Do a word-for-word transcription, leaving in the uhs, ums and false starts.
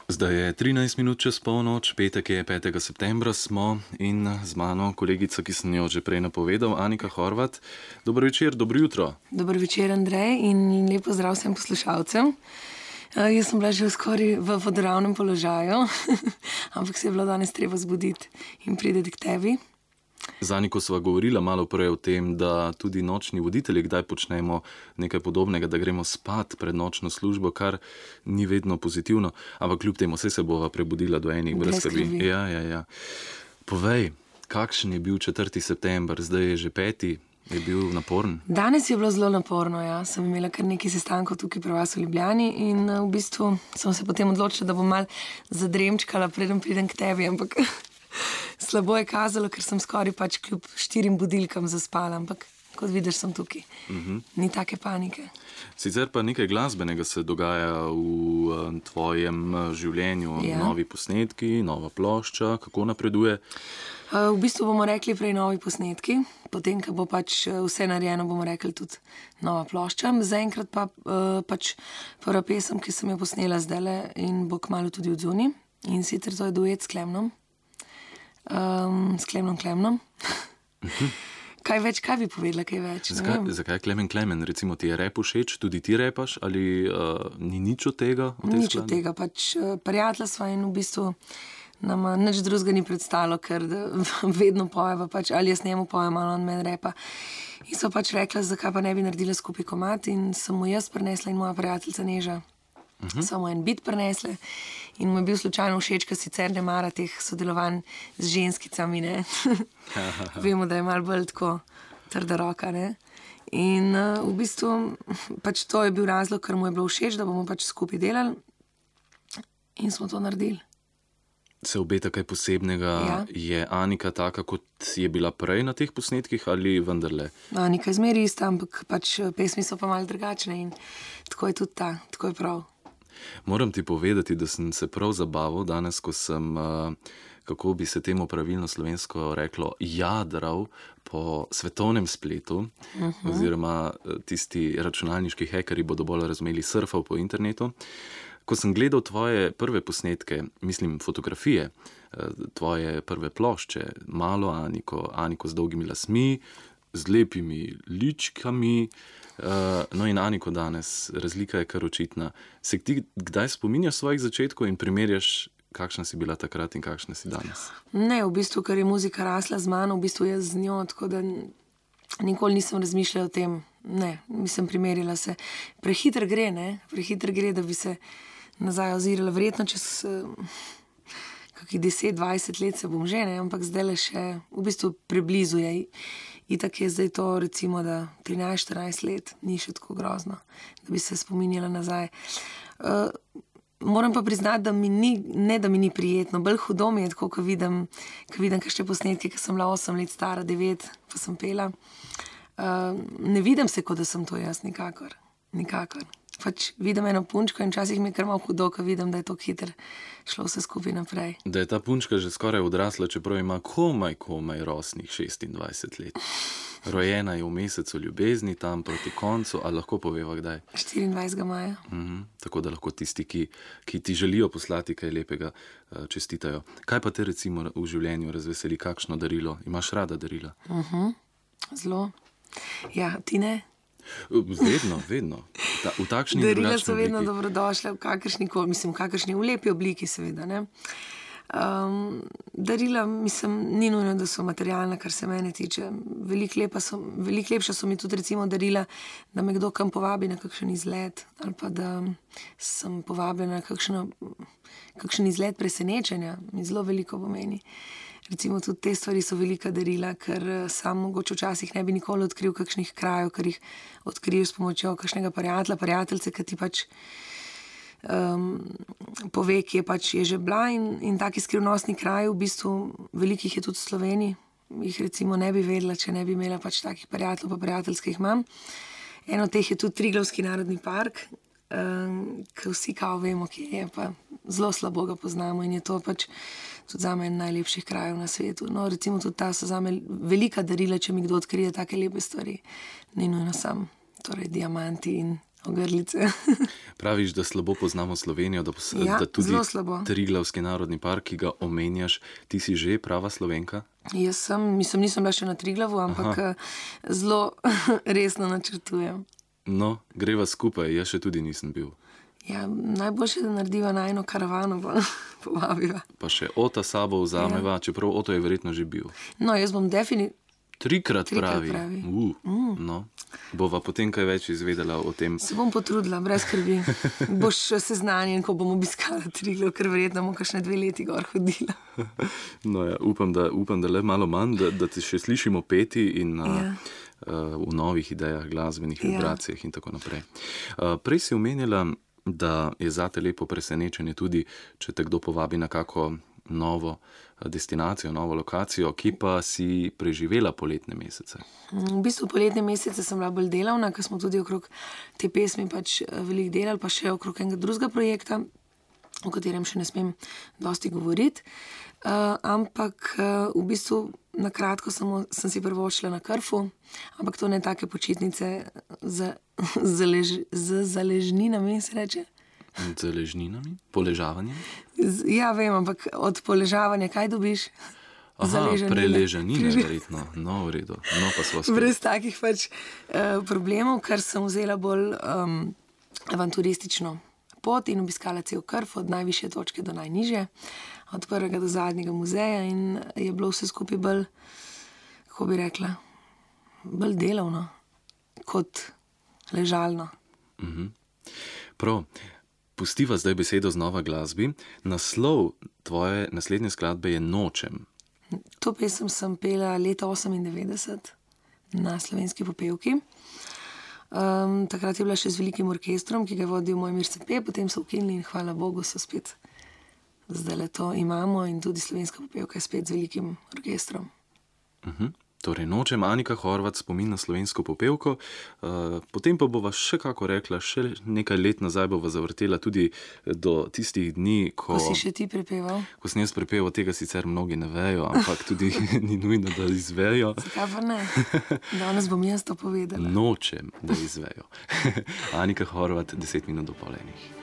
Zdaj je trinajst minut čez polnoč, petek je petega septembra smo in z mano kolegica, ki sem jo že prej napovedal, Anika Horvat. Dobro večer, dobro jutro. Dobro večer, Andrej, in lep pozdrav vsem poslušalcem. Uh, jaz sem bila že skoraj v vodoravnem položaju, ampak se je bilo danes treba zbuditi in priti k tebi. Z Aniko sva govorila malo prej o tem, da tudi nočni voditelji kdaj počnemo nekaj podobnega, da gremo spat pred nočno službo, kar ni vedno pozitivno, ampak kljub temu vse se bova prebudila do enih brez skrbi. Ja, ja, ja. Povej, kakšen je bil četrti september, zdaj je že peti, je bil naporen? Danes je bilo zelo naporno, ja. Sem imela kar nekaj sestankov tukaj pri vas v Ljubljani in v bistvu sem se potem odločila, da bom malo zadremčkala, preden pridem k tebi, ampak slabo je kazalo, ker sem skoraj pač kljub štirim budilkam zaspala, ampak kot vidiš, sem tukaj. Uh-huh. Ni take panike. Sicer pa nekaj glasbenega se dogaja v tvojem življenju, ja. Novi posnetki, nova plošča, kako napreduje? V bistvu bomo rekli prej novi posnetki, potem, ko bo pač vse narejeno, bomo rekli tudi nova plošča. Zaenkrat pa pač prva pesem, ki sem jo posnela zdajle in bo kmalu tudi odzuni, in sicer to je duet s Klemnom. Um, s Klemnom Klemnom. Uh-huh. Kaj več, kaj bi povedala, kaj več? Zakaj, zakaj Klemen Klemen? Recimo ti je rap všeč, tudi ti repaš, ali uh, ni nič od tega? Nič od tega, pač uh, prijatelja sva in v bistvu nama nič drugega ni predstavilo, ker vedno pojeva, pač, ali jaz njemu pojem, ali on meni repa. In so pač rekla, zakaj pa ne bi naredila skupaj komad, in sem mu jaz prinesla in moja prijateljica Neža. Uh-huh. Samo en bit prinesle in mu je bil slučajno všeč, ker sicer ne mara teh sodelovanj z ženskicami, ne. Vemo, da je malo bolj tako trda roka, ne. In uh, v bistvu pač to je bil razlog, ker mu je bilo všeč, da bomo pač skupaj delali in smo to naredili. Se obeta kaj posebnega? Ja. Je Anika taka, kot je bila prej na teh posnetkih ali vendarle? Anika je zmeri ista, ampak pač pesmi so pa malo drugačne in tako je tudi ta, tako je prav. Moram ti povedati, da sem se prav zabaval danes, ko sem, kako bi se temu pravilno slovensko reklo, jadral po svetovnem spletu, uh-huh. oziroma tisti računalniški hekeri bodo bolj razumeli, surfal po internetu. Ko sem gledal tvoje prve posnetke, mislim fotografije, tvoje prve plošče, malo Aniko, Aniko z dolgimi lasmi, z lepimi ličkami, no in Aniko danes, razlika je kar očitna. Se ti kdaj spominjaš svojih začetkov in primerjaš, kakšna si bila takrat in kakšna si danes? Ne, v bistvu, ker je muzika rasla z mano, v bistvu jaz z njo, tako da nikoli nisem razmišljala o tem. Ne, nisem primerjala se. Prehiter gre, ne, prehiter gre, da bi se nazaj ozirala. Verjetno čez kakih deset dvajset let se bom že, ne, ampak zdaj le še v bistvu preblizu je. Itak je zdaj to recimo, da trinajst štirinajst let ni še tako grozno, da bi se spominjala nazaj. Uh, moram pa priznati, da mi ni, ne da mi ni prijetno, bolj hudo mi je tako, ko vidim, ko vidim kakšne posnetke, ko sem bila osem let stara, devet, pa sem pela. Uh, ne vidim se, kot da sem to jaz, nikakor, nikakor. Pač vidim eno punčko in včasih mi je kar malo hudo, ko vidim, da je to hiter šlo vse skupaj naprej. Da je ta punčka že skoraj odrasla, čeprav ima komaj, komaj rosnih šestindvajset let. Rojena je v mesecu ljubezni, tam proti koncu, ali lahko poveva kdaj? štiriindvajsetega maja. Mhm, tako da lahko tisti, ki, ki ti želijo poslati kaj lepega, čestitajo. Kaj pa te recimo v življenju razveseli, kakšno darilo? Imaš rada darila? Mhm, zelo. Ja, ti ne? Vedno, vedno. Ta, v takšni in drugačni obliki. Darila so vedno dobrodošle v kakršni, mislim, v kakršni v lepi obliki, seveda, ne. Um, darila, mislim, ni nujno, da so materialna, kar se mene tiče. Veliko lepa so, veliko lepša so mi tudi recimo darila, da me kdo kam povabi na kakšen izlet, ali pa da sem povabljena na kakšno, kakšen izlet presenečenja, mi zelo veliko pomeni. Recimo tudi te stvari so velika darila, ker sam mogoče včasih ne bi nikoli odkril kakšnih krajev, ker jih odkriješ s pomočjo kakšnega prijatelja, prijateljce, ki ti pač um, pove, ki je pač je že bila in, in taki skrivnostni kraji, v bistvu velikih je tudi v Sloveniji, jih recimo ne bi vedela, če ne bi imela pač takih prijateljev pa prijateljskih imam. Eno od teh je tudi Triglavski narodni park, um, ki vsi kao vemo, kje je, pa zelo slabo ga poznamo in je to pač tudi zame en najlepših krajev na svetu. No, recimo tudi ta so zame velika darila, če mi kdo odkrije take lepe stvari. Ni nujno sam, torej diamanti in ogrlice. Praviš, da slabo poznamo Slovenijo, da, pos, Ja, da tudi zelo slabo. Triglavski narodni park, ki ga omenjaš, ti si že prava Slovenka? Jaz sem, mislim, nisem bila še na Triglavu, ampak Aha. zelo resno načrtujem. No, greva skupaj, jaz še tudi nisem bil. Ja, najboljše, da narediva najno karavano, pa povabiva. Pa še Ota sabo vzameva, ja. Čeprav Oto je verjetno že bil. No, jaz bom definitivno. Trikrat, Trikrat pravi. pravi. Uh, Mm. no. Bova potem kaj več izvedela o tem. Se bom potrudila, brez skrbi. Boš seznanjen, ko bom obiskala Triglav, ker verjetno bom kakšne dve leti gor hodila. No ja, upam, da, upam, da le malo manj, da, da te še slišimo peti in a, Ja. a, v novih idejah, glasbenih Ja. vibracijah in tako naprej. A, prej si omenjala, da je zate lepo presenečenje tudi, če te kdo povabi na kako novo destinacijo, novo lokacijo, ki pa si preživela poletne mesece. V bistvu poletne mesece sem bila bolj delavna, ker smo tudi okrog te pesmi pač veliko delali, pa še okrog enega drugega projekta, o katerem še ne smem dosti govoriti. Uh, ampak uh, v bistvu na kratko sem, sem si prvošla na Krfu, ampak to ne take počitnice z, z, lež, z zaležninami, se reče. Z ležninami? Poležavanjem? Z, ja, vem, ampak od poležavanja kaj dobiš? Aha, preležanine, verjetno. No, v redu. No, pa sva spet. Brez takih pač uh, problemov, ker sem vzela bolj um, avanturistično pot in obiskala cel Krf, od najvišje točke do najnižje, od prvega do zadnjega muzeja, in je bilo vse skupaj bolj, kako bi rekla, bolj delovno kot ležalno. Mhm. Prav. Pustiva zdaj besedo znova glasbi. Naslov tvoje naslednje skladbe je Nočem. To pesem sem pela leta osemindevetdeset na Slovenski popevki. Um, takrat je bila še z velikim orkestrom, ki ga je vodil Mojmir Cepe, potem so ukinili in hvala Bogu so spet zdaj le to imamo in tudi Slovenska popevka je spet z velikim orkestrom. Mhm. Torej, Nočem, Anika Horvat, spomin na slovensko popevko. Uh, potem pa bova še kako rekla, še nekaj let nazaj bova zavrtela tudi do tistih dni, ko... Ko si še ti prepeval? Ko sem jaz prepeval, tega sicer mnogi ne vejo, ampak tudi ni nujno, da izvejo. Zakaj pa ne? Danes bom jaz to povedala. Nočem, da izvejo. Anika Horvat, deset minut do pol enih.